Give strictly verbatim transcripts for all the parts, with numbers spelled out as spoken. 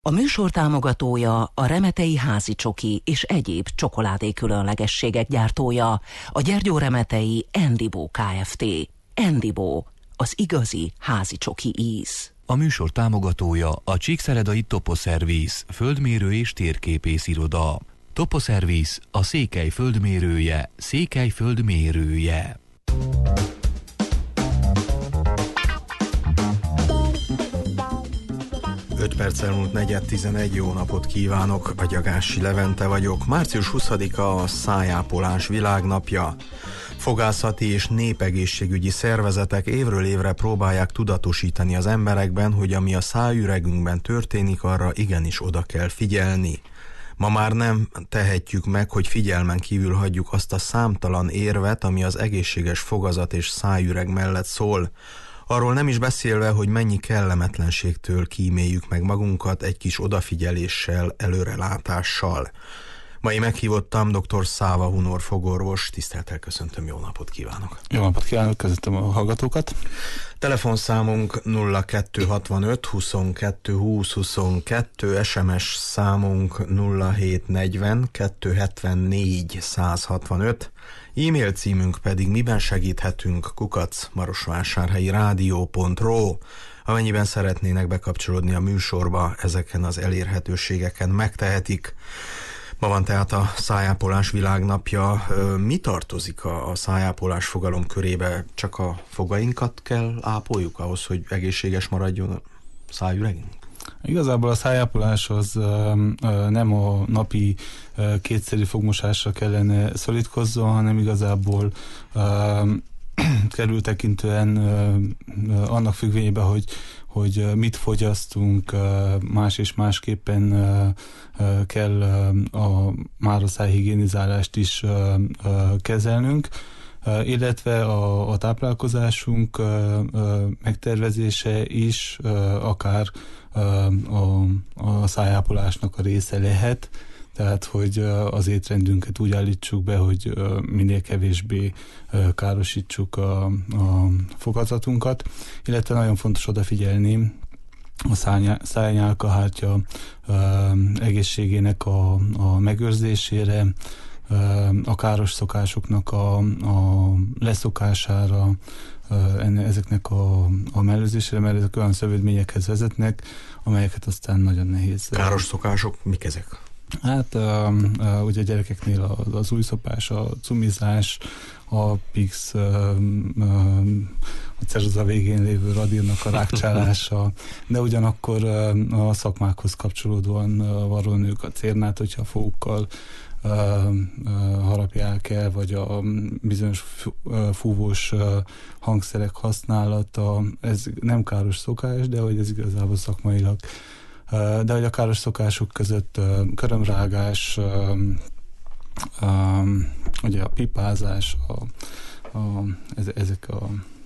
A műsor támogatója a Remetei házi csoki és egyéb csokoládé különlegességek gyártója, a Gyergyó Remetei Endibo Kft. Endibo, az igazi házi csoki íz. A műsor támogatója a Csíkszeredai Toposzervisz, földmérő és térképész iroda. Toposzervisz, a Székely földmérője, Székely földmérője. öt perc elmúlt negyed tizenegy, jó napot kívánok, Agyagási Levente vagyok. március huszadika a Szájápolás világnapja. Fogászati és népegészségügyi szervezetek évről évre próbálják tudatosítani az emberekben, hogy ami a szájüregünkben történik, arra igenis oda kell figyelni. Ma már nem tehetjük meg, hogy figyelmen kívül hagyjuk azt a számtalan érvet, ami az egészséges fogazat és szájüreg mellett szól. Arról nem is beszélve, hogy mennyi kellemetlenségtől kíméljük meg magunkat egy kis odafigyeléssel, előrelátással. Mai meghívottam dr. Száva Hunor fogorvos, tisztelettel köszöntöm, jó napot kívánok! Jó napot kívánok, köszöntöm a hallgatókat! Telefonszámunk nulla kettő hatvanöt huszonkettő húsz huszonkettő, es em es számunk nulla hét negyven kettő hetvennégy száz hatvanöt, e-mail címünk pedig miben segíthetünk kukac marosvásárhelyi rádió pont ro. Amennyiben szeretnének bekapcsolódni a műsorba, ezeken az elérhetőségeken megtehetik. Ma van tehát a Szájápolás világnapja. Mi tartozik a szájápolás fogalom körébe? Csak a fogainkat kell ápoljuk ahhoz, hogy egészséges maradjon a szájüregünk? Igazából a szájápolás az nem a napi kétszeri fogmosásra kellene szorítkozzon, hanem igazából kerültekintően annak függvényében, hogy, hogy mit fogyasztunk, más és másképpen kell a már a szájhigiénizálást is kezelnünk, illetve a, a táplálkozásunk megtervezése is akár a, a szájápolásnak a része lehet, tehát hogy az étrendünket úgy állítsuk be, hogy minél kevésbé károsítsuk a, a fogazatunkat, illetve nagyon fontos odafigyelni a szájnyálkahártya egészségének a, a megőrzésére, a káros szokásoknak a, a leszokására, ezeknek a, a mellőzésére, mert ezek olyan szövődményekhez vezetnek, amelyeket aztán nagyon nehéz. Káros szokások, mik ezek? Hát uh, uh, ugye a gyerekeknél az, az újszopás, a cumizás, a pix, uh, uh, a ceruza végén lévő radírnak a rákcsálása, de ugyanakkor uh, a szakmákhoz kapcsolódóan uh, varrónők a cérnát, hogyha fogukkal uh, uh, harapják el, vagy a bizonyos fúvós uh, hangszerek használata, ez nem káros szokás, de hogy ez igazából szakmailag. De hogy a káros szokások között uh, körömrágás, uh, um, ugye a pipázás, a, a, ezek a...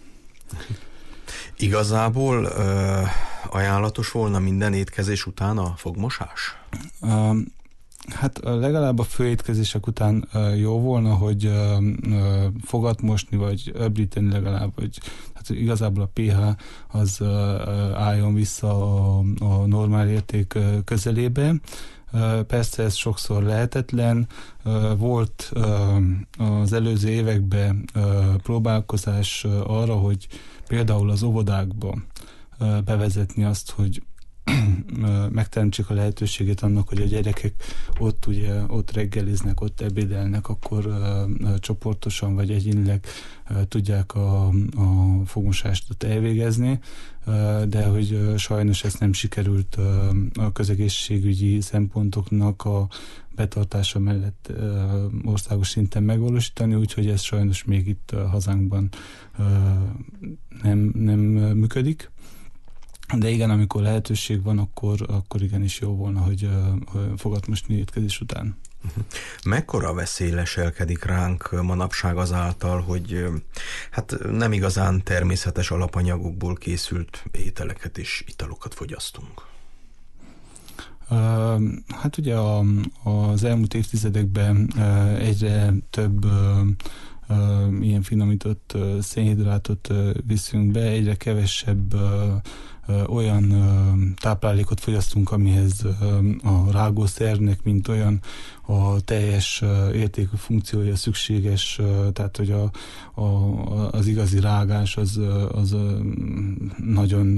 Igazából uh, ajánlatos volna minden étkezés után a fogmosás? Uh, hát legalább a főétkezések után uh, jó volna, hogy uh, uh, fogat mosni, vagy öblíteni legalább, hogy hát igazából a pH az uh, álljon vissza a, a normál érték uh, közelébe. Uh, persze ez sokszor lehetetlen. Uh, volt uh, az előző években uh, próbálkozás uh, arra, hogy például az óvodákba uh, bevezetni azt, hogy megteremtsük a lehetőségét annak, hogy a gyerekek ott ugye, ott reggeliznek, ott ebédelnek, akkor uh, csoportosan vagy egyénileg uh, tudják a, a fogmosást ott elvégezni, uh, de hogy uh, sajnos ezt nem sikerült uh, a közegészségügyi szempontoknak a betartása mellett uh, országos szinten megvalósítani, úgyhogy ez sajnos még itt uh, hazánkban uh, nem, nem működik. De igen, amikor lehetőség van, akkor, akkor igenis jó volna, hogy uh, fogat mosni étkezés után. Mekkora veszély leselkedik ránk manapság azáltal, hogy hát nem igazán természetes alapanyagokból készült ételeket és italokat fogyasztunk? Uh, hát ugye a, az elmúlt évtizedekben uh, egyre több uh, ilyen finomított szénhidrátot viszünk be, egyre kevesebb olyan táplálékot fogyasztunk, amihez a rágószernek, mint olyan a teljes értékű funkciója szükséges, tehát hogy a, a, az igazi rágás az, az nagyon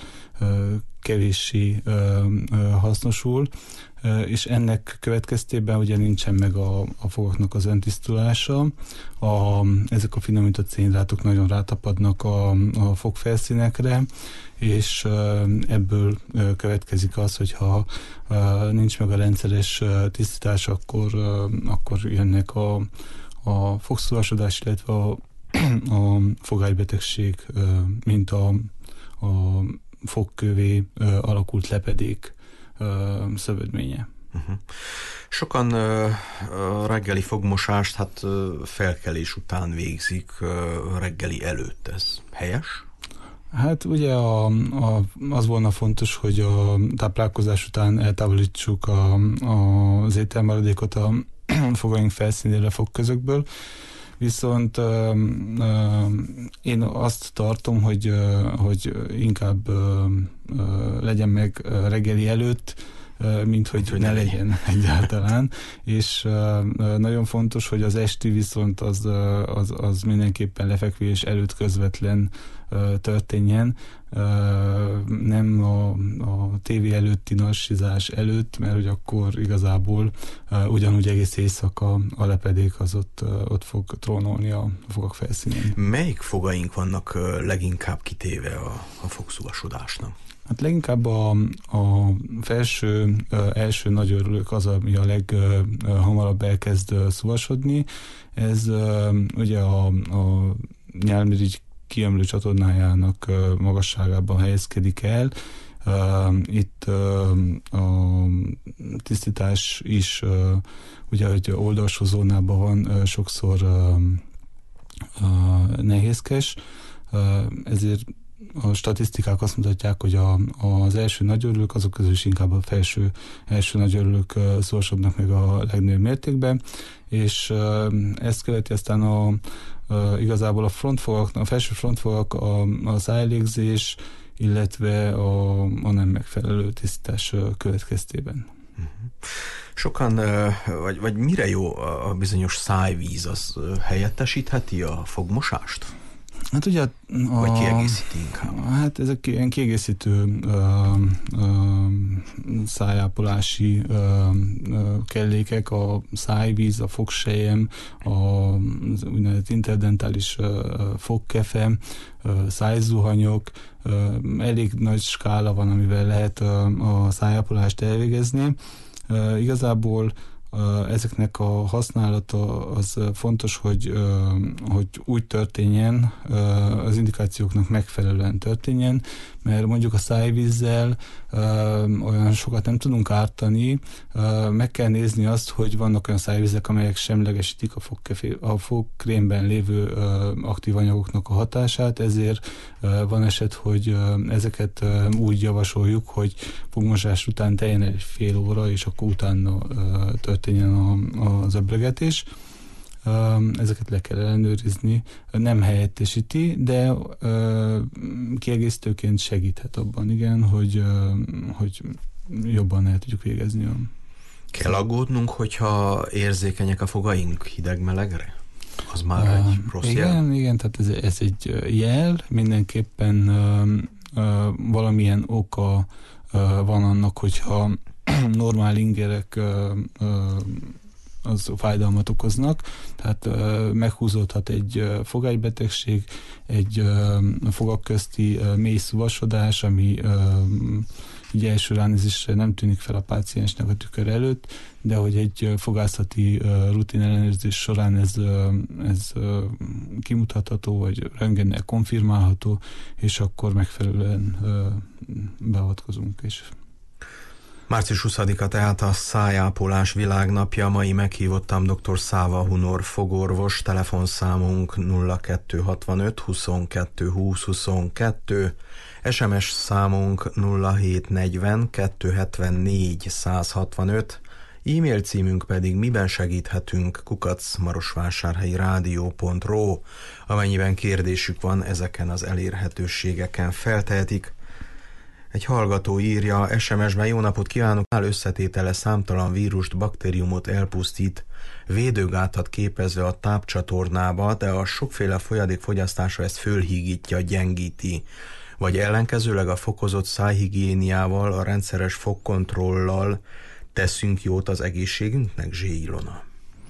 kevéssé hasznosul, és ennek következtében ugye nincsen meg a, a fogaknak az öntisztulása. A, ezek a finomított szénhidrátok nagyon rátapadnak a, a fogfelszínekre, és ebből következik az, hogyha nincs meg a rendszeres tisztítás, akkor, akkor jönnek a, a fogszúrosodás, illetve a, a fogálybetegség, mint a, a fogkövé alakult lepedék szövődménye. Uh-huh. Sokan uh, reggeli fogmosást hát uh, felkelés után végzik, uh, reggeli előtt. Ez helyes? Hát ugye a, a, az volna fontos, hogy a táplálkozás után eltávolítsuk a, a, az ételmaradékot a fogaink felszínére, fogközökből. Viszont uh, uh, én azt tartom, hogy, uh, hogy inkább uh, uh, legyen meg uh, reggeli előtt, uh, mint hogy, hogy ne legyen, legyen egyáltalán. És uh, nagyon fontos, hogy az esti viszont az, uh, az, az mindenképpen lefekvés előtt közvetlen uh, történjen, uh, nem a, a tévé előtti nassizás előtt, mert hogy akkor igazából uh, ugyanúgy egész éjszaka a lepedék az ott, uh, ott fog trónolni a fogak felszínén. Melyik fogaink vannak uh, leginkább kitéve a, a fogszúvasodásnak? Hát leginkább a, a felső, uh, első nagy örülők az, ami a leghamarabb uh, elkezd uh, szúvasodni. Ez uh, ugye a, a nyálmirigy kiömlő csatornájának uh, magasságában helyezkedik el. Uh, itt uh, a tisztítás is uh, ugye, hogy oldalsó zónában van, uh, sokszor uh, uh, nehézkes, uh, ezért a statisztikák azt mutatják, hogy a, az első nagyörülők, azok közül is inkább a felső első nagyörülők uh, szúvasodnak meg a legnagyobb mértékben, és uh, ezt követi aztán a, uh, igazából a frontfogak, a felső frontfogak, a, a szájlégzés, illetve a, a nem megfelelő tisztítás uh, következtében. Sokan, vagy, vagy mire jó a bizonyos szájvíz, az helyettesítheti a fogmosást? Hát ugye a, vagy kiegészíti inkább? Hát ezek ilyen kiegészítő ö, ö, szájápolási ö, ö, kellékek, a szájvíz, a fogsejem, a úgynevezett interdentális ö, fogkefe, ö, szájzuhanyok, ö, elég nagy skála van, amivel lehet ö, a szájápolást elvégezni. Ö, igazából ezeknek a használata az fontos, hogy, hogy úgy történjen, az indikációknak megfelelően történjen, mert mondjuk a szájvízzel olyan sokat nem tudunk ártani, meg kell nézni azt, hogy vannak olyan szájvízek, amelyek semlegesítik a, fogkefé, a fogkrémben lévő aktív anyagoknak a hatását, ezért van eset, hogy ezeket úgy javasoljuk, hogy fogmosás után teljen egy fél óra, és akkor utána történjen a, az öblegetés. Ezeket le kell ellenőrizni. Nem helyettesíti, de kiegészítőként segíthet abban, igen, hogy, hogy jobban el tudjuk végezni. Kell aggódnunk, hogyha érzékenyek a fogaink hideg-melegre? Az már uh, egy rossz igen, jel? Igen, tehát ez, ez egy jel. Mindenképpen uh, uh, valamilyen oka uh, van annak, hogyha normál ingerek uh, uh, az fájdalmat okoznak, tehát uh, meghúzódhat egy uh, fogálybetegség, egy uh, fogak közti uh, mély szúvasodás, ami uh, így első ránézésre nem tűnik fel a páciensnek a tükör előtt, de hogy egy uh, fogászati uh, rutin ellenőrzés során ez, uh, ez uh, kimutatható, vagy röntgennel konfirmálható, és akkor megfelelően uh, beavatkozunk, és március huszadika tehát a szájápolás világnapja. Mai meghívottam dr. Száva Hunor fogorvos, telefonszámunk nulla kettő hatvanöt huszonkettő húsz huszonkettő, es em es számunk nulla hét negyven kettő hetvennégy száz hatvanöt, E-mail címünk pedig miben segíthetünk kukac marosvásárhelyi rádió pont ro. Amennyiben kérdésük van, ezeken az elérhetőségeken feltehetik. Egy hallgató írja es em es-ben: jó napot kívánok! Áll összetétele számtalan vírust, baktériumot elpusztít, védőgátat képezve a tápcsatornába, de a sokféle folyadék fogyasztása ezt fölhígítja, gyengíti. Vagy ellenkezőleg a fokozott szájhigiéniával, a rendszeres fogkontrollal teszünk jót az egészségünknek, Zsé Ilona?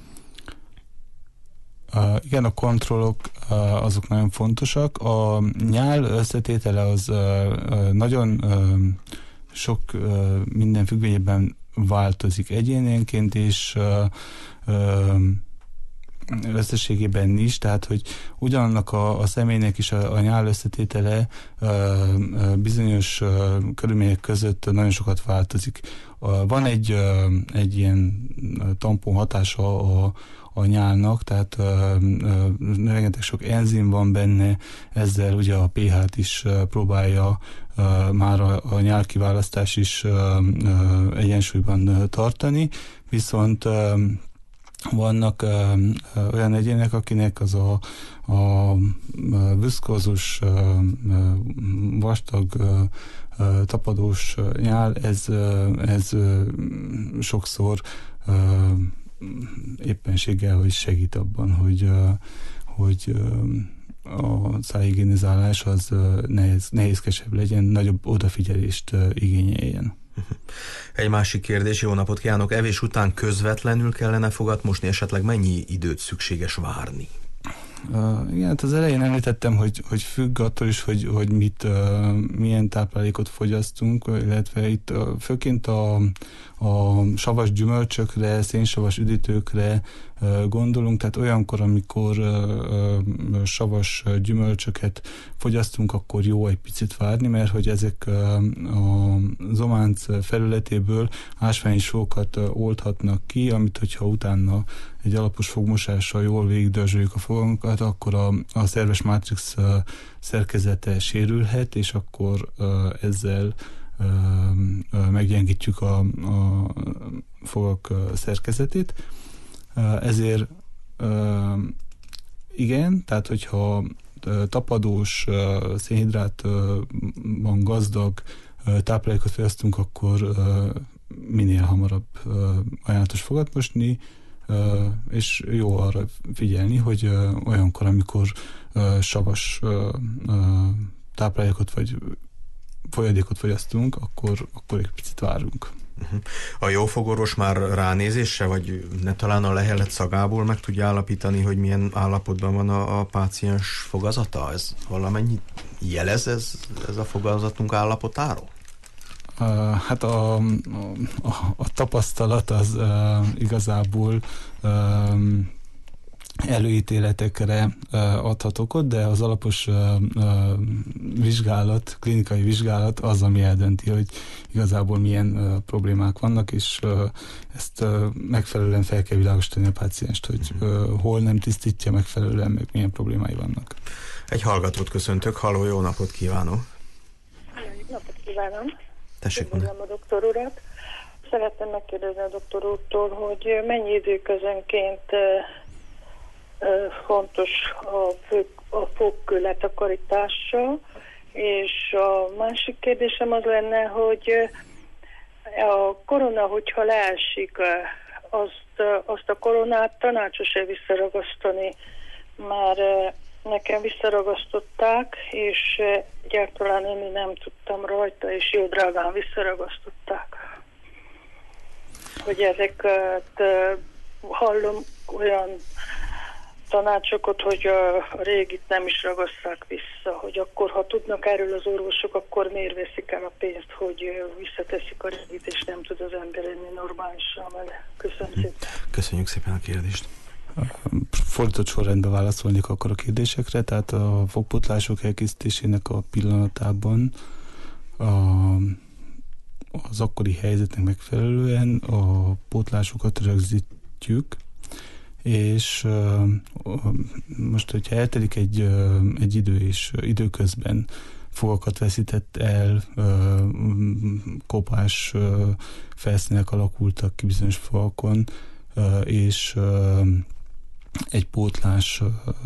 Uh, igen, a kontrollok uh, azok nagyon fontosak. A nyál összetétele az uh, uh, nagyon uh, sok uh, minden függvényében változik egyénenként, és uh, uh, összességében is, tehát hogy ugyanannak a, a személynek is a, a nyál összetétele uh, uh, bizonyos uh, körülmények között nagyon sokat változik. Uh, van egy, uh, egy ilyen tampon hatása a a nyálnak, tehát uh, uh, rengeteg sok enzim van benne, ezzel ugye a pH-t is uh, próbálja uh, már a, a nyálkiválasztás is uh, uh, egyensúlyban uh, tartani, viszont uh, vannak uh, uh, olyan egyének, akinek az a, a, a viszkózus, uh, vastag, uh, uh, tapadós nyál, ez, uh, ez uh, sokszor uh, éppenséggel, hogy segít abban, hogy, hogy a szájhigiénizálás az nehéz, nehézkesebb legyen, nagyobb odafigyelést igényeljen. Egy másik kérdés: jó napot kívánok! Evés után közvetlenül kellene fogat mosni, esetleg mennyi időt szükséges várni? Uh, igen, hát az elején említettem, hogy, hogy függ attól is, hogy, hogy mit, uh, milyen táplálékot fogyasztunk, illetve itt uh, főként a, a savas gyümölcsökre, szénsavas üdítőkre uh, gondolunk, tehát olyankor, amikor uh, uh, savas gyümölcsöket fogyasztunk, akkor jó egy picit várni, mert hogy ezek uh, a zománc felületéből ásványi sókat uh, oldhatnak ki, amit hogyha utána egy alapos fogmosással jól végigdörzsöljük a fogunkat, akkor a, a szerves mátrix uh, szerkezete sérülhet, és akkor uh, ezzel uh, uh, meggyengítjük a, a fogak uh, szerkezetét. Uh, ezért uh, igen, tehát hogyha uh, tapadós, uh, szénhidrátban gazdag uh, táplálékot fogyasztunk, akkor uh, minél hamarabb uh, ajánlatos fogat mosni, Uh, és jó arra figyelni, hogy uh, olyankor, amikor uh, savas uh, uh, táplálékot vagy folyadékot fogyasztunk, akkor, akkor egy picit várunk. A jó fogorvos már ránézésre, vagy ne talán a lehelet szagából meg tudja állapítani, hogy milyen állapotban van a, a páciens fogazata? Ez valamennyi jelez ez, ez a fogazatunk állapotáról? Uh, hát a, a, a tapasztalat az uh, igazából uh, előítéletekre uh, adhat okot, de az alapos uh, uh, vizsgálat, klinikai vizsgálat az, ami eldönti, hogy igazából milyen uh, problémák vannak, és uh, ezt uh, megfelelően fel kell világosítani a pácienst, hogy uh, hol nem tisztítja megfelelően, meg milyen problémái vannak. Egy hallgatót köszöntök. Halló, jó napot kívánok! Jó napot kívánom! Tessék, Köszönöm a doktor urat. Szeretném megkérdezni a doktor úrtól, hogy mennyi időközönként fontos a, fő, a fogkő letakarítása, és a másik kérdésem az lenne, hogy a korona, hogyha leesik, azt, azt a koronát tanácsos-e visszaragasztani? Már nekem visszaragasztották, és egyáltalán én nem tudtam rajta, és jó drágán visszaragasztották. Hogy ezeket hallom olyan tanácsokat, hogy a régit nem is ragaszták vissza, hogy akkor, ha tudnak erről az orvosok, akkor miért veszik el a pénzt, hogy visszateszik a régit, és nem tud az ember enni normálisan vele. Köszönöm szépen. Köszönjük szépen a kérdést. Fordított sorrendben válaszolnék akkor a kérdésekre, tehát a fogpotlások elkészítésének a pillanatában a, az akkori helyzetnek megfelelően a pótlásokat rögzítjük, és uh, most, hogyha eltelik egy, uh, egy idő, és időközben fogakat veszített el, kopás felszínek alakultak ki bizonyos falakon, és egy pótlás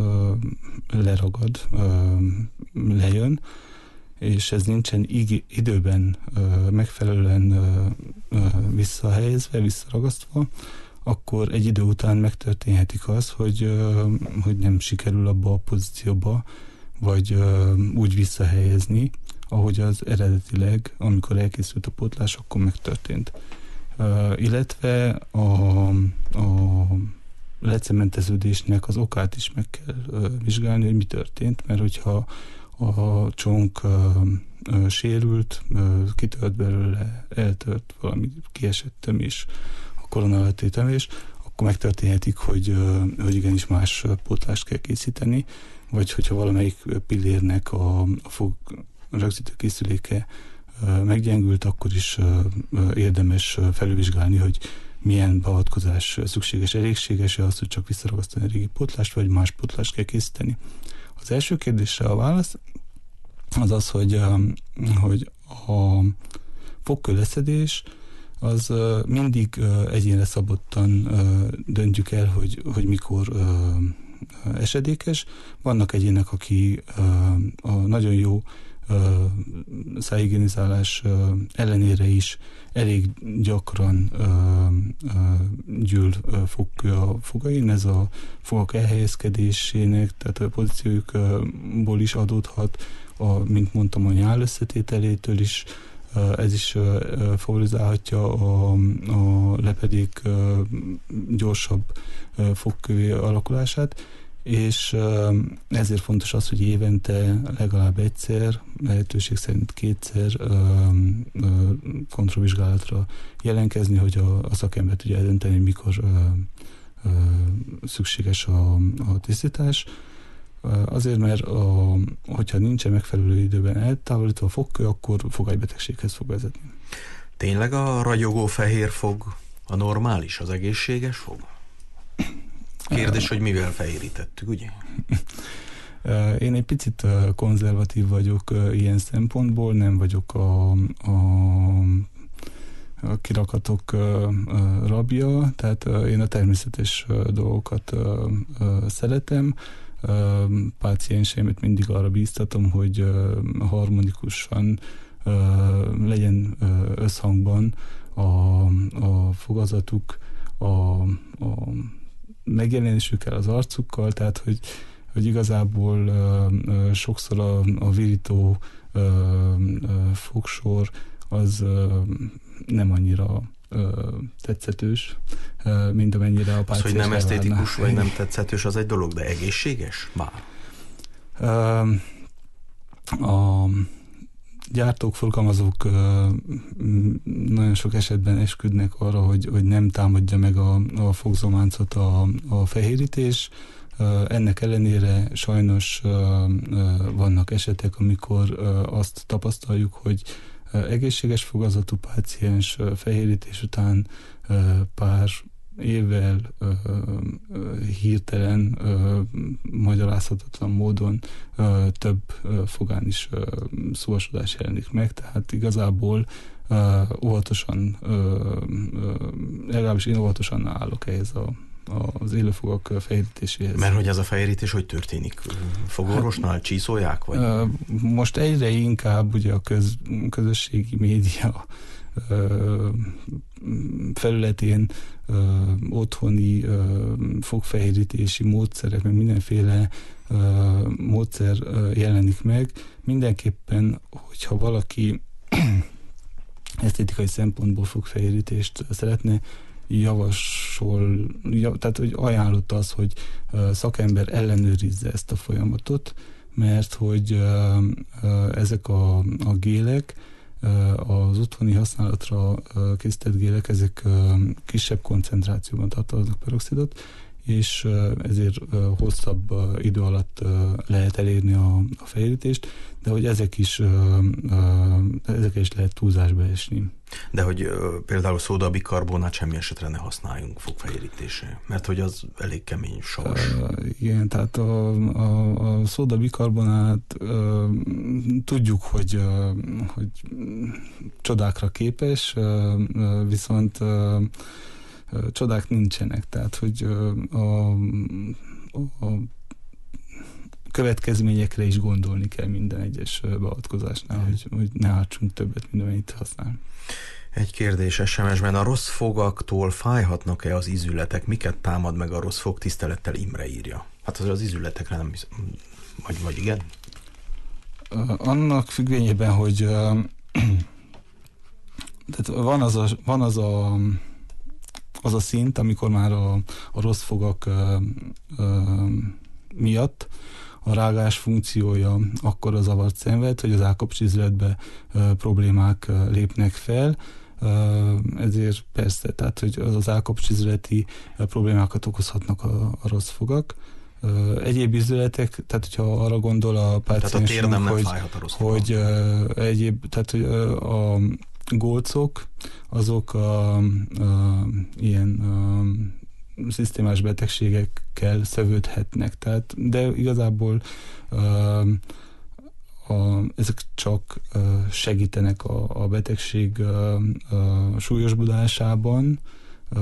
leragad, lejön, és ez nincsen időben megfelelően visszahelyezve, visszaragasztva, akkor egy idő után megtörténhetik az, hogy, hogy nem sikerül abba a pozícióba, vagy úgy visszahelyezni, ahogy az eredetileg, amikor elkészült a pótlás, akkor megtörtént. Illetve a, a lecementeződésnek az okát is meg kell vizsgálni, hogy mi történt, mert hogyha a csonk sérült, kitört belőle, eltört valami, kiesett tömés, a korona alatti tömés, akkor megtörténhetik, hogy, hogy igenis más pótlást kell készíteni, vagy hogyha valamelyik pillérnek a, a fog rögzítő készüléke meggyengült, akkor is érdemes felülvizsgálni, hogy milyen beavatkozás szükséges, elégséges-e az, hogy csak visszaragasztani a régi pótlást, vagy más pótlást kell készíteni. Az első kérdésre a válasz az az, hogy, hogy a fogkőleszedés az mindig egyénre szabottan döntjük el, hogy, hogy mikor esedékes. Vannak egyének, aki a nagyon jó szájhigiénizálás ellenére is elég gyakran gyűl fogkő a fogain. Ez a fogak elhelyezkedésének, tehát a pozíciójukból is adódhat, a, mint mondtam, a nyál összetételétől is. Ez is favorizálhatja a, a lepedék gyorsabb fogkővé alakulását, és ezért fontos az, hogy évente legalább egyszer, lehetőség szerint kétszer kontrollvizsgálatra jelenkezni, hogy a, a szakember tudja eldönteni, hogy mikor szükséges a, a tisztítás. Azért, mert a, hogyha nincsen megfelelő időben eltávolítva a fogkő, akkor fogajbetegséghez fog vezetni. Tényleg a ragyogó fehér fog a normális, az egészséges fog? Kérdés, hogy mivel fehérítettük, ugye? Én egy picit konzervatív vagyok ilyen szempontból, nem vagyok a, a, a kirakatok rabja, tehát én a természetes dolgokat szeretem. Pácienseimet mindig arra bíztatom, hogy harmonikusan legyen összhangban a, a fogazatuk, a, a megjelenésükkel, az arcukkal, tehát hogy, hogy igazából sokszor a, a virító fogsor az nem annyira tetszetős, mint amennyire a páciens. Az, hogy nem esztétikus, vagy nem tetszetős, az egy dolog, de egészséges? Már. A gyártók, forgalmazók nagyon sok esetben esküdnek arra, hogy, hogy nem támadja meg a, a fogzománcot a, a fehérítés. Ennek ellenére sajnos vannak esetek, amikor azt tapasztaljuk, hogy egészséges fogazatú páciens fehérítés után pár évvel hirtelen, magyarázhatatlan módon több fogán is szúvasodás jelenik meg, tehát igazából óvatosan, legalábbis én óvatosan állok ehhez a az élőfogak fehérítéséhez. Mert hogy ez a fehérítés hogy történik? Fogorvosnál hát, csíszolják? Vagy? Most egyre inkább ugye a köz, közösségi média felületén otthoni fogfehérítési módszerek, meg mindenféle módszer jelenik meg. Mindenképpen, hogyha valaki esztétikai szempontból fogfehérítést szeretne, javasol, jav, tehát hogy ajánlott az, hogy uh, szakember ellenőrizze ezt a folyamatot, mert hogy uh, uh, ezek a, a gélek, uh, az otthoni használatra uh, készített gélek, ezek uh, kisebb koncentrációban tartalmaznak peroxidot, és ezért hosszabb idő alatt lehet elérni a, a fejlődést, de hogy ezek is, ezek is lehet túlzásba esni. De hogy például szódabikarbonát semmi esetre ne használjunk fogfehérítésre, mert hogy az elég kemény savas. Uh, igen, tehát a, a, a szódabikarbonát uh, tudjuk, hogy, uh, hogy csodákra képes, uh, uh, viszont uh, uh, csodák nincsenek, tehát hogy uh, a, a következményekre is gondolni kell minden egyes beavatkozásnál, mm. hogy, hogy ne ártsunk többet, mint amennyit használ. Egy kérdés es em es-ben: a rossz fogaktól fájhatnak-e az ízületek? Miket támad meg a rossz fog? Tisztelettel Imre írja. Hát az, az ízületekre nem hiszem. Vagy, vagy igen? Annak függvényében, hogy tehát van az a, van az a az a szint, amikor már a, a rossz fogak ö, ö, miatt a rágás funkciója akkor a zavart szenved, hogy az állkapcsizletbe problémák ö, lépnek fel. Ö, ezért persze, tehát hogy az, az állkapcsizleti problémákat okozhatnak a, a rossz fogak. Ö, egyéb ízületek, tehát hogyha arra gondol a páciensünk, hogy, hogy ö, egyéb, tehát hogy ö, a gólcok, azok a, a, ilyen a, szisztémás betegségekkel szövődhetnek, tehát, de igazából a, a, ezek csak segítenek a, a betegség a, a súlyosbodásában, a,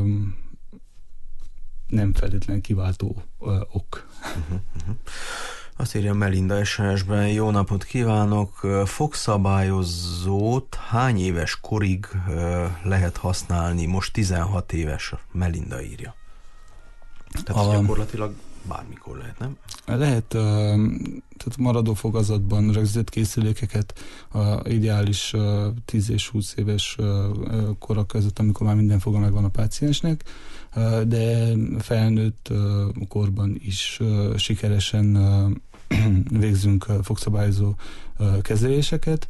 nem feltétlenül kiváltó a, ok. Uh-huh, uh-huh. Azt írja Melinda es em es-ben: jó napot kívánok! Fogszabályozót hány éves korig lehet használni? Most tizenhat éves, Melinda írja. Tehát a... gyakorlatilag bármikor lehet, nem? Lehet, tehát maradó fogazatban rögzített készülékeket a ideális tíz és húsz éves korak között, amikor már minden foga megvan a páciensnek, de felnőtt korban is sikeresen végzünk fogszabályozó kezeléseket.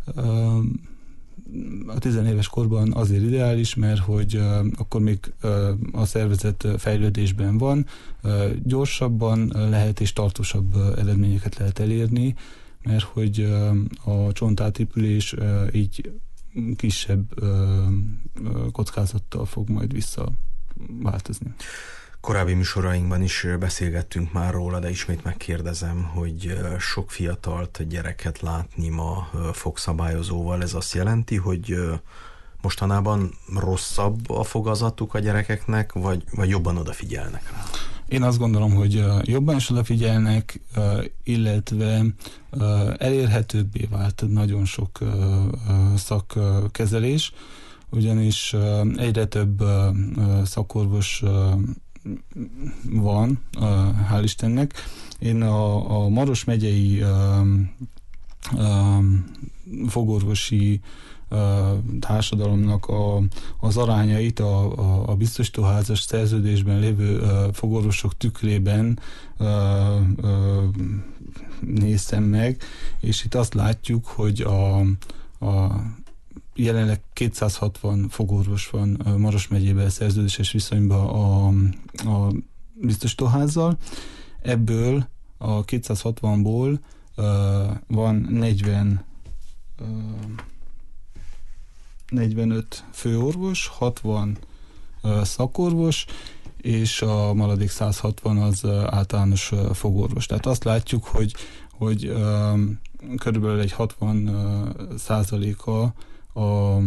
A tizenéves korban azért ideális, mert hogy akkor még a szervezet fejlődésben van, gyorsabban lehet és tartósabb eredményeket lehet elérni, mert hogy a csontátépülés így kisebb kockázattal fog majd visszaváltozni. Korábbi műsorainkban is beszélgettünk már róla, de ismét megkérdezem, hogy sok fiatalt gyereket látni ma fogszabályozóval, ez azt jelenti, hogy mostanában rosszabb a fogazatuk a gyerekeknek, vagy, vagy jobban odafigyelnek rá? Én azt gondolom, hogy jobban is odafigyelnek, illetve elérhetőbbé vált nagyon sok szakkezelés, ugyanis egyre több szakorvos van, hál' Istennek. Én a, a Maros megyei fogorvosi társadalomnak a, az arányait a, a, a biztosítóházas szerződésben lévő fogorvosok tükrében néztem meg, és itt azt látjuk, hogy a, a jelenleg kétszázhatvan fogorvos van Maros megyében szerződéses viszonyban a, a biztosítóházzal. Ebből a kétszázhatvanból uh, van negyven, uh, negyvenöt főorvos, hatvan uh, szakorvos, és a maradék száz hatvan az uh, általános uh, fogorvos. Tehát azt látjuk, hogy, hogy uh, körülbelül egy hatvan százaléka a, a,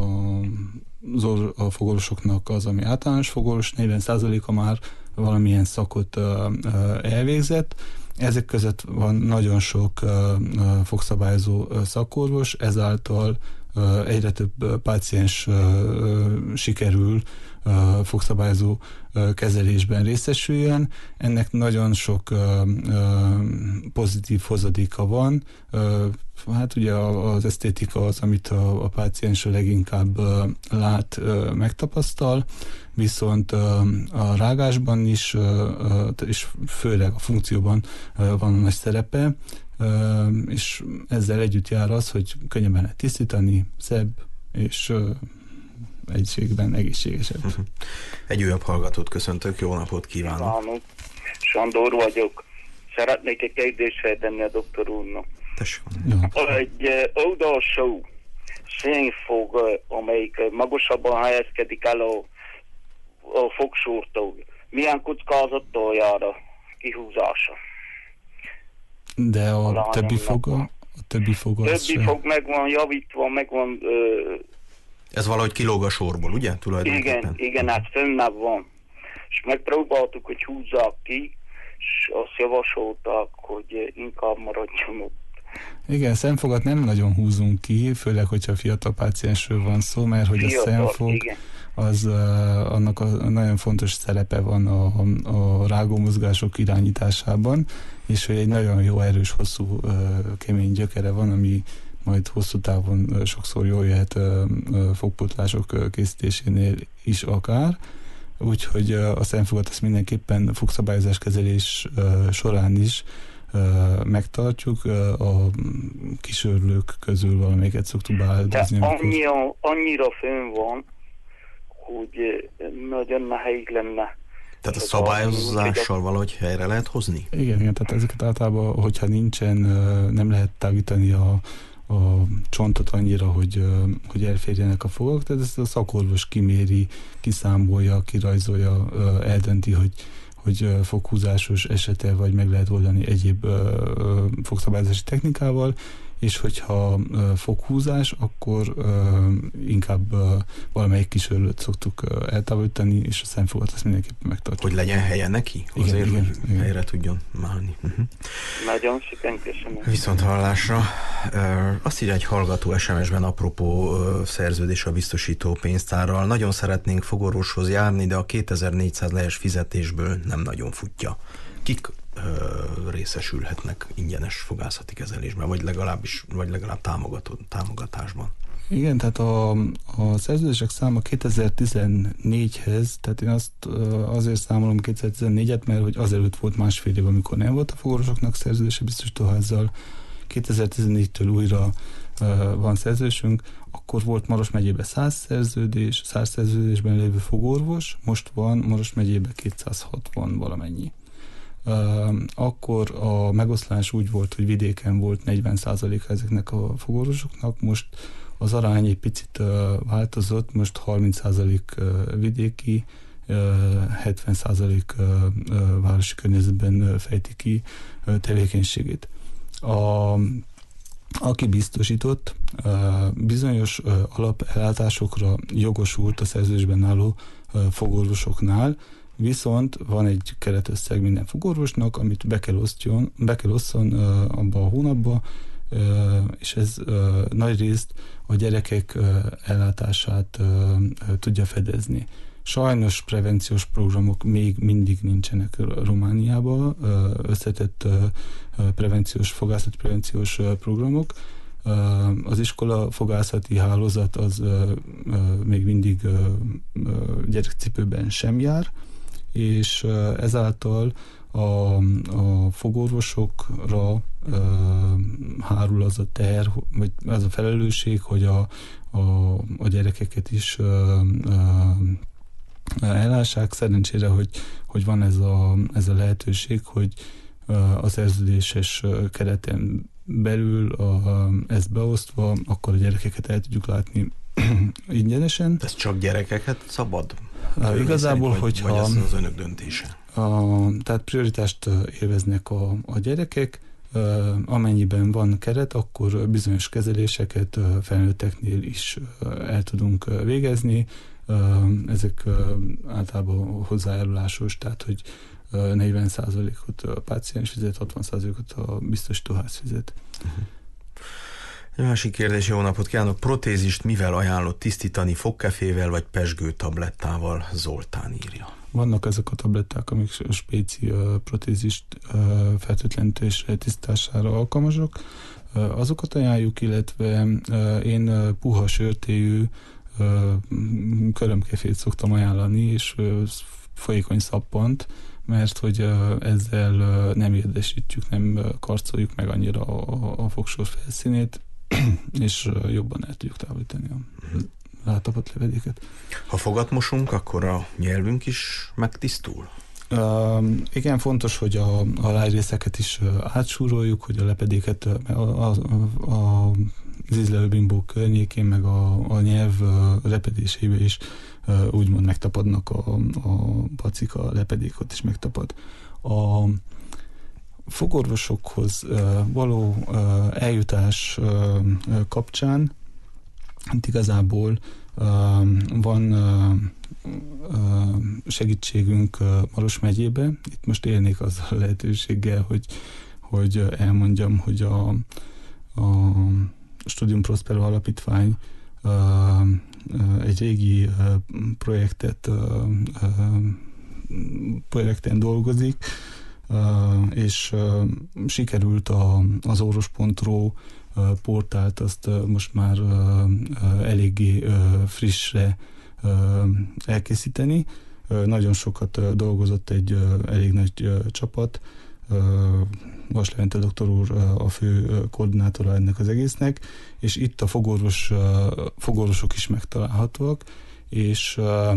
a fogorvosoknak az, ami általános fogorvos, negyven százaléka már valamilyen szakot uh, uh, elvégzett. Ezek között van nagyon sok uh, uh, fogszabályozó uh, szakorvos, ezáltal uh, egyre több uh, páciens uh, uh, sikerül uh, fogszabályozó uh, kezelésben részesüljön. Ennek nagyon sok uh, uh, pozitív hozadéka van. Uh, hát ugye az esztétika az, amit a, a páciens leginkább uh, lát, uh, megtapasztal, viszont uh, a rágásban is, uh, és főleg a funkcióban uh, van nagy szerepe, uh, és ezzel együtt jár az, hogy könnyebben lehet tisztítani, szebb, és uh, egységben egészségesebb. Uh-huh. Egy újabb hallgatót köszöntök, jó napot kívánok! Kívánok. Sándor vagyok. Szeretnék egy kérdést feltenni a doktor úrnak. Tessék. Egy uh, oldalsó szénfog, amelyik magasabban helyezkedik el a, a fogsúrtól. Milyen kockázattal jár a kihúzása? De a Lányomnak többi foga? A többi foga többi sem. fog meg van javítva, meg van... Ö, Ez valahogy kilóg a sorból, ugye? Tulajdonképpen. igen, igen, hát fönnebb van. És megpróbáltuk, hogy húzzák ki, és azt javasolták, hogy inkább maradjon ott. Igen, szemfogat nem nagyon húzunk ki, főleg, hogyha fiatal páciensről van szó, mert hogy Fiatal, a szemfog, igen. az uh, annak a, a nagyon fontos szerepe van a, a rágómozgások irányításában, és hogy egy nagyon jó erős, hosszú, uh, kemény gyökere van, ami majd hosszú távon uh, sokszor jól jöhet uh, uh, fogpotlások uh, készítésénél is akár. Úgyhogy uh, a szemfogat ezt mindenképpen fogszabályozás kezelés uh, során is Uh, megtartjuk, uh, a kisörlők közül valamelyiket szoktuk beáldozni. De annyira, annyira fönn van, hogy nagyon nehéz lenne. Tehát a szabályozással valahogy helyre lehet hozni? Igen, igen, tehát ezeket általában, hogyha nincsen, uh, nem lehet tágítani a, a csontot annyira, hogy, uh, hogy elférjenek a fogak, tehát ezt a szakorvos kiméri, kiszámolja, kirajzolja, uh, eldönti, hogy hogy foghúzásos esete, vagy meg lehet oldani egyéb uh, fogszabályozási technikával, és hogyha uh, foghúzás, akkor uh, inkább uh, valamelyik kisörlőt szoktuk uh, eltávolítani, és a szemfogat azt mindenképpen megtartjuk. Hogy legyen helye neki? Igen, azért, igen, hogy igen. helyre tudjon állni. Uh-huh. Nagyon szépen köszönöm. Viszont hallásra. Uh, azt írja egy hallgató es em es-ben apropó uh, szerződés a biztosító pénztárral. Nagyon szeretnénk fogorvoshoz járni, de a kétezer-négyszáz lejes fizetésből nem nagyon futja. Kik uh, részesülhetnek ingyenes fogászati kezelésben, vagy legalábbis, vagy legalább támogató, támogatásban? Igen, tehát a, a szerződések száma kétezer-tizennégyhez, tehát én azt azért számolom kétezer-tizennégyet, mert hogy azelőtt volt másfél év, amikor nem volt a fogorvosoknak szerződése biztosítóházzal. kétezer-tizennégytől újra uh, van szerződésünk, akkor volt Maros megyében száz szerződés, száz szerződésben lévő fogorvos, most van Maros megyében kétszázhatvan valamennyi. Uh, akkor a megoszlás úgy volt, hogy vidéken volt negyven százaléka ezeknek a fogorvosoknak, most az arány egy picit uh, változott, most harminc százalék uh, vidéki, uh, hetven százalék uh, uh, városi környezetben uh, fejti ki uh, tevékenységét. A, aki biztosított, uh, bizonyos uh, alapellátásokra jogosult a szerződésben álló uh, fogorvosoknál, viszont van egy keretösszeg minden fogorvosnak, amit be kell osztjon, be kell osszon uh, abba a hónapba, uh, és ez uh, nagy részt a gyerekek uh, ellátását uh, uh, tudja fedezni. Sajnos prevenciós programok még mindig nincsenek Romániában, uh, összetett uh, prevenciós, fogászati prevenciós uh, programok. Uh, az iskola fogászati hálózat az uh, uh, még mindig uh, uh, gyerekcipőben sem jár, és uh, ezáltal a, a fogorvosokra uh, hárul az a teher, vagy az a felelősség, hogy a, a, a gyerekeket is uh, uh, ellássák. Szerencsére, hogy, hogy van ez a, ez a lehetőség, hogy uh, a szerződéses kereten belül a, ezt beosztva, akkor a gyerekeket el tudjuk látni ingyenesen. Ez csak gyerekeket szabad? Uh, igazából, vagy, hogyha... Vagy ez az önök döntése? A, tehát prioritást élveznek a, a gyerekek, uh, amennyiben van keret, akkor bizonyos kezeléseket uh, felnőtteknél is uh, el tudunk uh, végezni. Uh, ezek uh, általában hozzájárulásos, tehát hogy uh, negyven százalékot a páciens fizet, hatvan százalékot a biztosítóház fizet. Uh-huh. Egy másik kérdés, jó napot kívánok! Protézist mivel ajánlott tisztítani, fogkefével vagy pesgő tablettával? Zoltán írja. Vannak ezek a tabletták, amik a spéci uh, protézist uh, fertőtlenítésre, tisztására alkalmasok. Uh, azokat ajánljuk, illetve uh, én uh, puha sörtéjű uh, körömkefét szoktam ajánlani, és uh, folyékony szappant, mert hogy uh, ezzel uh, nem édesítjük, nem uh, karcoljuk meg annyira a, a fogsor felszínét, és uh, jobban el tudjuk távolítani a rátapadt lepedéket. Ha fogat mosunk, akkor a nyelvünk is megtisztul? Uh, igen, fontos, hogy a, a lágyrészeket is uh, átsúroljuk, hogy a lepedéket uh, a, a, a, az ízlelőbimbók környékén, meg a, a nyelv uh, repedésébe is uh, úgymond megtapadnak a, a pacik, a lepedékot is megtapad. A fogorvosokhoz uh, való uh, eljutás uh, kapcsán hát igazából uh, van uh, uh, segítségünk uh, Maros megyébe. Itt most élnék azzal a lehetőséggel, hogy, hogy elmondjam, hogy a, a Studium Prospero Alapítvány uh, uh, egy régi uh, projektet uh, uh, projekten dolgozik, Uh, és uh, sikerült a, az orvos pont ro uh, portált azt uh, most már uh, uh, eléggé uh, frissre uh, elkészíteni. Uh, nagyon sokat uh, dolgozott egy uh, elég nagy uh, csapat. Uh, Vas Levente doktor úr uh, a fő uh, koordinátora ennek az egésznek, és itt a fogorvos, uh, fogorvosok is megtalálhatóak, és uh,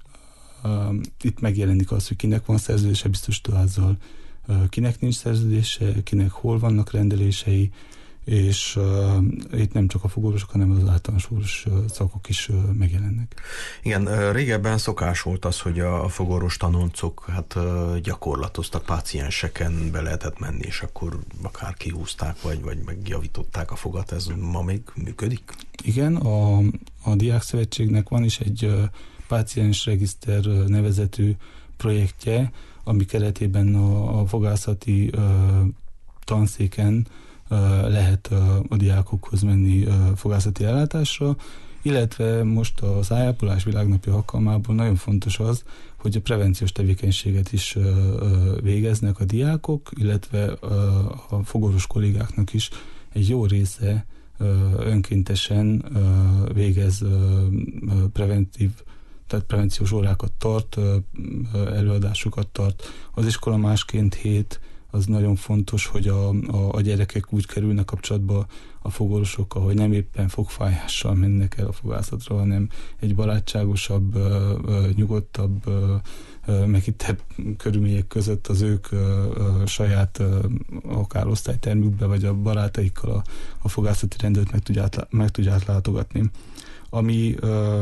uh, itt megjelenik az, hogy kinek van szerződése biztosítóházzal, kinek nincs szerződése, kinek hol vannak rendelései, és uh, itt nem csak a fogorvosok, hanem az általános orvos uh, szakok is uh, megjelennek. Igen, uh, régebben szokás volt az, hogy a fogorvos tanoncok hát uh, gyakorlatoztak, pácienseken be lehetett menni, és akkor akár kihúzták, vagy, vagy megjavították a fogat. Ez ma még működik? Igen, a, a Diákszövetségnek van is egy uh, páciensregiszter uh, nevezetű projektje, ami keretében a, a fogászati uh, tanszéken uh, lehet uh, a diákokhoz menni uh, fogászati ellátásra, illetve most a szájápolás világnapja alkalmából nagyon fontos az, hogy a prevenciós tevékenységet is uh, uh, végeznek a diákok, illetve uh, a fogorvos kollégáknak is egy jó része uh, önkéntesen uh, végez uh, uh, preventív, tehát prevenciós órákat tart, előadásokat tart. Az iskola másként hét, az nagyon fontos, hogy a, a, a gyerekek úgy kerülnek kapcsolatba a fogorvosokkal, hogy nem éppen fogfájással mennek el a fogászatra, hanem egy barátságosabb, nyugodtabb, meghittebb körülmények között az ők saját akár osztálytermükbe, vagy a barátaikkal a, a fogászati rendőrt meg tudják, meg tudják látogatni. Ami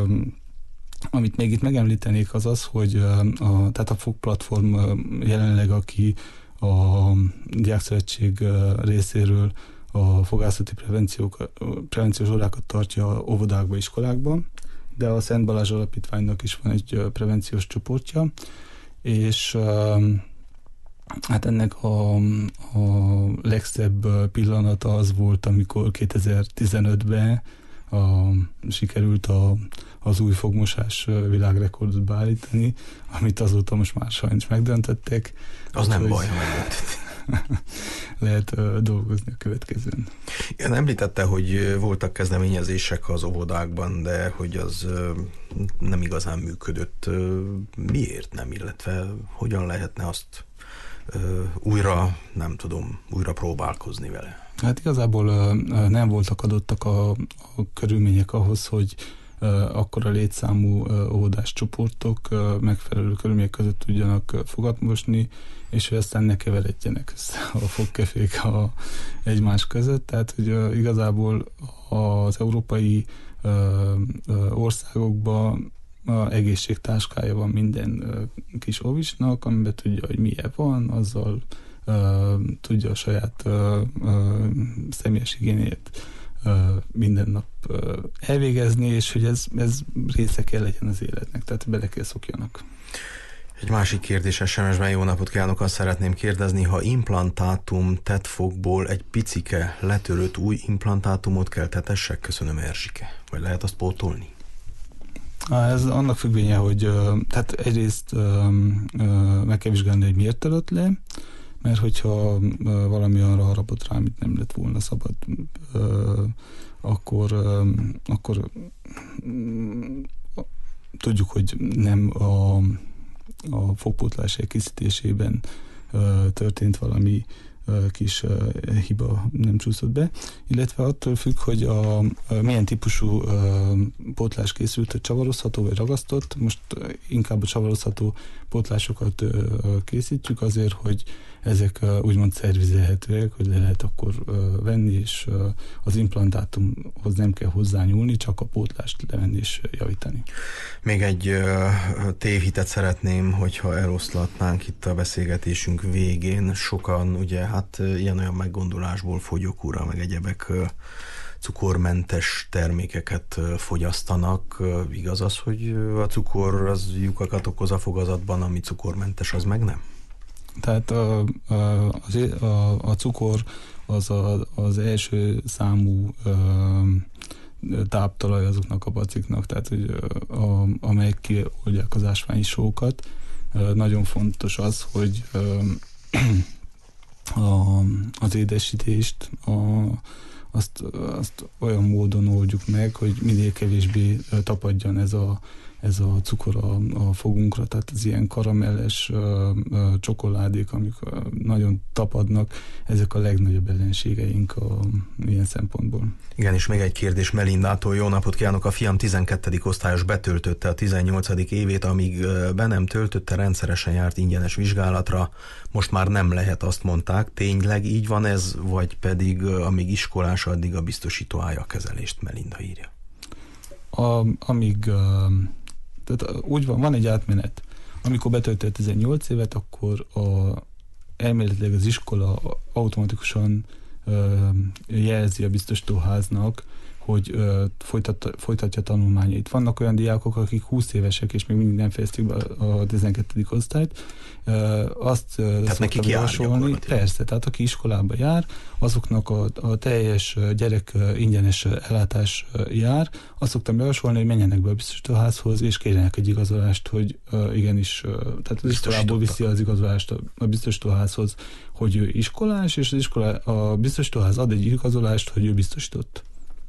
Amit még itt megemlítenék, az az, hogy a, tehát a fogplatform jelenleg, aki a Diákszövetség részéről a fogászati prevenciós órákat tartja óvodákba, iskolákban, de a Szent Balázs Alapítványnak is van egy prevenciós csoportja, és hát ennek a, a legszebb pillanata az volt, amikor kétezer-tizenötben a, sikerült a, az új fogmosás világrekordot beállítani, amit azóta most már sajnos megdöntöttek. Az nem baj, ha lehet uh, dolgozni a következőn. Igen, említette, hogy voltak kezdeményezések az óvodákban, de hogy az uh, nem igazán működött. Uh, miért nem, illetve hogyan lehetne azt uh, újra, nem tudom, újra próbálkozni vele? Hát igazából uh, nem voltak adottak a, a körülmények ahhoz, hogy uh, akkora létszámú uh, óvodás csoportok uh, megfelelő körülmények között tudjanak uh, fogat mosni, és hogy aztán ne keveredjenek össze a fogkefék a, egymás között. Tehát, hogy uh, igazából az európai uh, uh, országokban uh, egészségtáskája van minden uh, kis óvisnak, amiben tudja, hogy milyen van, azzal uh, tudja a saját uh, uh, személyes igényét uh, minden nap uh, elvégezni, és hogy ez, ez része kell legyen az életnek, tehát bele kell szokjanak. Egy másik kérdés es em es-ben, jó napot kívánok, azt szeretném kérdezni, ha implantátum tett fogból egy picike letörött új implantátumot kell tetessek? Köszönöm, Erzsike. Vagy lehet azt pótolni? Ez annak függvénye, hogy tehát egyrészt meg kell vizsgálni, hogy miért törött le, mert hogyha valami arra harapott rá, amit nem lett volna szabad, akkor, akkor tudjuk, hogy nem a a fogpótlás elkészítésében uh, történt valami kis hiba nem csúszott be, illetve attól függ, hogy a, a milyen típusú pótlás készült, hogy csavarozható vagy ragasztott. Most inkább a csavarozható pótlásokat készítjük azért, hogy ezek úgymond szervizelhetőek, hogy le lehet akkor venni, és az implantátumhoz nem kell hozzányúlni, csak a pótlást levenni és javítani. Még egy tévhitet szeretném, hogyha eloszlatnánk itt a beszélgetésünk végén. Sokan ugye hát ilyen-olyan meggondolásból fogyókúra, meg egyebek cukormentes termékeket fogyasztanak. Igaz az, hogy a cukor az lyukakat okoz a fogazatban, ami cukormentes, az meg nem? Tehát a, a, a, a cukor az a, az első számú a, táptalaj azoknak a baciknak, tehát hogy a, amelyek kioldják az ásványi sókat. Nagyon fontos az, hogy a, az édesítést a, azt, azt olyan módon oldjuk meg, hogy minél kevésbé tapadjan ez a ez a cukor a, a fogunkra, tehát az ilyen karamelles ö, ö, csokoládék, amik ö, nagyon tapadnak, ezek a legnagyobb ellenségeink a, ilyen szempontból. Igen, és még egy kérdés Melindától. Jó napot kívánok! A fiam tizenkettedik osztályos betöltötte a tizennyolcadik évét, amíg be nem töltötte, rendszeresen járt ingyenes vizsgálatra. Most már nem lehet, azt mondták. Tényleg így van ez, vagy pedig amíg iskolás, addig a biztosító állja a kezelést? Melinda írja. A, amíg tehát úgy van, van egy átmenet. Amikor betöltött tizennyolc évet, akkor a, elméletileg az iskola automatikusan ö, jelzi a biztosítóháznak, hogy ö, folytat, folytatja tanulmányait. Vannak olyan diákok, akik húsz évesek, és még mindig nem fejezték be a tizenkettedik osztályt. Ö, azt szoktam javasolni. Persze, tehát aki iskolába jár, azoknak a, a teljes gyerek ingyenes ellátás jár. Azt szoktam javasolni, hogy menjenek be a biztosítóházhoz, és kérjenek egy igazolást, hogy uh, igenis, uh, tehát az iskolából viszi az igazolást a, a biztosítóházhoz, hogy ő iskolás, és az iskola, a biztosítóház ad egy igazolást, hogy ő biztosított.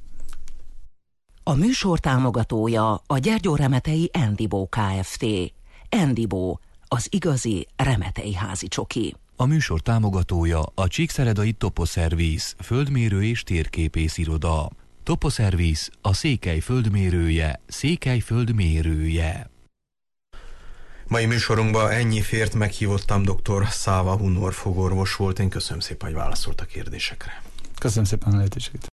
A műsor támogatója a Gyergyóremetei Endibó Kft. Endibó, az igazi remetei házi csoki. A műsor támogatója a Csíkszeredai Toposzervisz, földmérő és térképész iroda. Toposzervisz, a Székely földmérője, Székely földmérője. Mai műsorunkban ennyi fért, meghívottam, dr. Száva Hunor fogorvos volt. Én köszönöm szépen, hogy válaszolt a kérdésekre. Köszönöm szépen a lehetőséget.